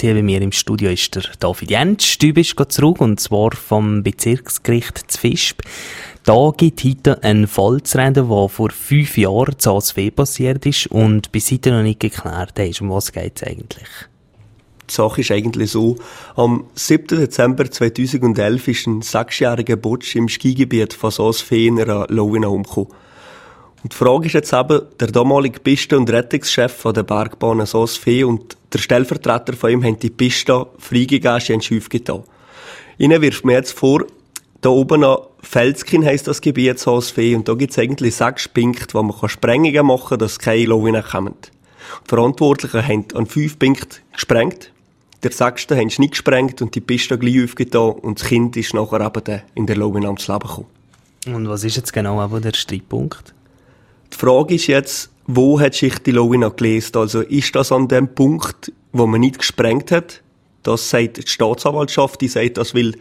hier bei mir im Studio ist der David Jentsch. Du bist zurück, und zwar vom Bezirksgericht zu Visp. Da gibt heute ein Fall zu reden, der vor 5 Jahren zu ASW passiert ist und bis heute noch nicht geklärt ist. Um was geht es eigentlich? Die Sache ist eigentlich so: Am 7. Dezember 2011 ist ein 6-jähriger Butsch im Skigebiet von Saas-Fee in einer Lowina umgekommen. Und die Frage ist jetzt eben, der damalige Piste- und Rettungschef von der Bergbahn Saas-Fee und der Stellvertreter von ihm haben die Piste freigegeben, sie haben schief getan. Ihnen wirft mir jetzt vor, da oben an Felskin heisst das Gebiet Saas-Fee, und da gibt es eigentlich 6 Punkte, wo man Sprengungen machen kann, dass keine Lawinen kommen. Die Verantwortlichen haben an 5 Punkten gesprengt, der 6. haben sie nicht gesprengt und die Piste gleich aufgetan, und das Kind ist nachher eben in der Lawine ums Leben gekommen. Und was ist jetzt genau aber der Streitpunkt? Die Frage ist jetzt, wo hat sich die Lawine gelöst? Also ist das an dem Punkt, wo man nicht gesprengt hat? Das sagt die Staatsanwaltschaft, die sagt das, weil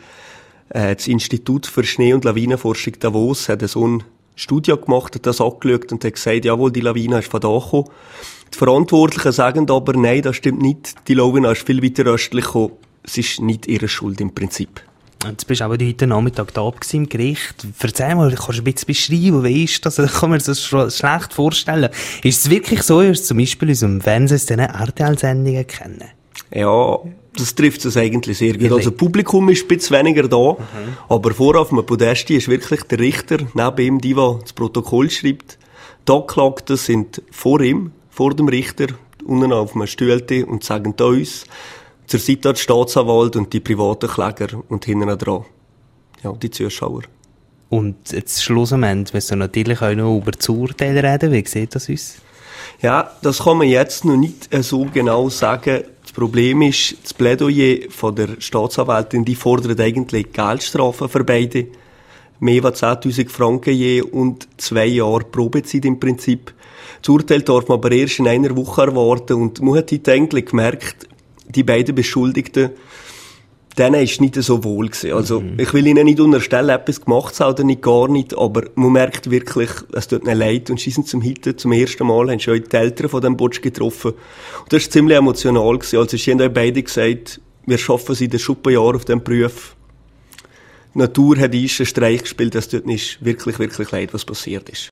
das Institut für Schnee- und Lawinenforschung Davos hat so eine Studie gemacht, hat das angeschaut und hat gesagt, jawohl, die Lawine ist von da gekommen. Die Verantwortlichen sagen aber, nein, das stimmt nicht. Die Lawine ist viel weiter östlich gekommen. Es ist nicht ihre Schuld im Prinzip. Jetzt bist du aber heute Nachmittag da im Gericht. Erzähl mal, kannst du ein bisschen beschreiben, wie ist das? Ich kann mir das schlecht vorstellen. Ist es wirklich so, dass du zum Beispiel aus dem Fernsehen diese RTL-Sendungen kennen? Ja, das trifft es eigentlich sehr gut. Also, das Publikum ist ein bisschen weniger da, aber vor auf dem Podest ist wirklich der Richter, neben ihm die das Protokoll schreibt. Die Angeklagten sind vor ihm, vor dem Richter, unten auf einem Stühlchen und sagen da uns, zur Seite der Staatsanwalt und die privaten Kläger und hinten dran, ja, die Zuschauer. Und jetzt schlussendlich, willst du natürlich auch noch über das Urteil reden, wie sieht das aus? Ja, das kann man jetzt noch nicht so genau sagen. Das Problem ist, das Plädoyer von der Staatsanwältin, die fordert eigentlich Geldstrafen für beide. Mehr als 10.000 Franken je und 2 Jahre Probezeit im Prinzip. Das Urteil darf man aber erst in einer Woche erwarten, und man hat heute eigentlich gemerkt, die beiden Beschuldigten, denen ist nicht so wohl gewesen. Also, ich will ihnen nicht unterstellen, etwas gemacht zu haben oder nicht, gar nicht, aber man merkt wirklich, es tut ihnen leid, und sie sind zum ersten Mal, haben schon die Eltern von dem Butsch getroffen. Und das war ziemlich emotional gewesen. Also, sie haben auch beide gesagt, wir schaffen seit ein Jahr auf diesem Beruf. Die Natur hat uns einen Streich gespielt, es tut nicht wirklich, wirklich leid, was passiert ist.